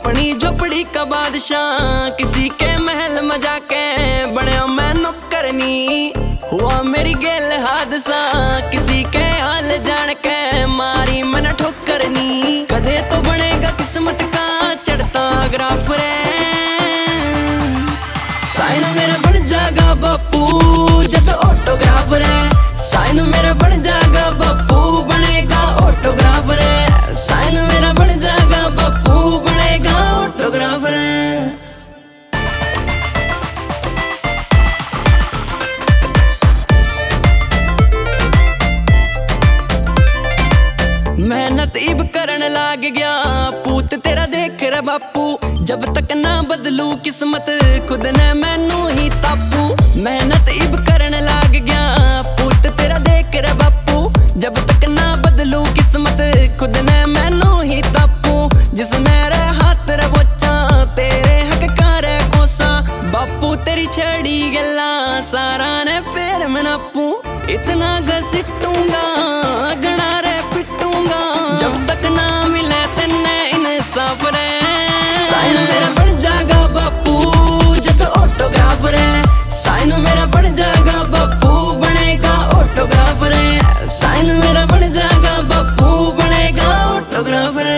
अपनी झोपड़ी का बादशाह, किसी के महल में जाके बने मैं नौकरनी। हुआ मेरी गेल हादसा, किसी के हाल जान के मारी मैंने ठोकरनी। कदे तो बनेगा किस्मत का चढ़ता ग्राफ रे, साइन मेरा बन जाएगा बापू जब ऑटोग्राफ रे। साइन मेरा बन जाएगा बापू बनेगा ऑटोग्राफ रे। साइन मेरा बन जाएगा बापू बनेगा ऑटोग्राफ रे। मेहनत इब करन लाग गया पूत तेरा देख रे बापू। जब तक ना बदलू किस्मत खुद ने मैनू ही तापू। मेहनत इब करन लाग गया पूत तेरा देख रे बापू। जब तक ना बदलू किस्मत खुद ने मैनू ही तापू। जिस मेरे हाथ रे बोचा तेरे हक कर कोसा। बापू तेरी छड़ी गला सारा ने फेर मैं नापू। इतना घसीटूंगा गणा रे पिटूंगा, जब तक ना मिले तेने इंसाफ रे। साइन मेरा बन जाएगा बापू जब ऑटोग्राफ रे। साइन मेरा बन जाएगा बापू बनेगा ऑटोग्राफ रे। साइन मेरा बन जाएगा बापू बनेगा ऑटोग्राफ रे।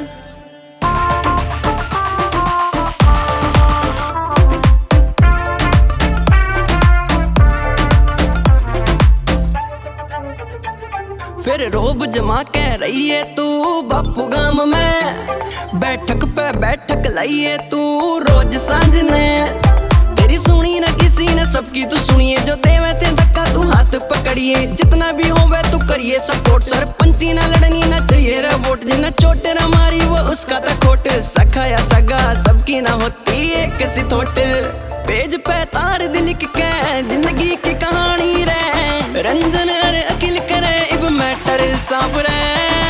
फिर रोब जमा कह रही है तू बापू गाम में, बैठक पे बैठक लाइए तू रोज सांझने। तेरी सुनी ना किसी ने सबकी तू सुनिए, जो देवे थे धक्का तू हाथ पकड़िए। जितना भी होवे तू करिए सपोर्ट, सरपंची ना लड़नी ना चाहिए रे वोट। जिन्हें चोट ना मारी वो उसका था खोट, सखा या सगा सबकी ना होती एक सी थोट। पेज पे तार दिल लिख के जिंदगी की कहानी रे, रंजन अरे अकिल करे इब मैटर साफ रे।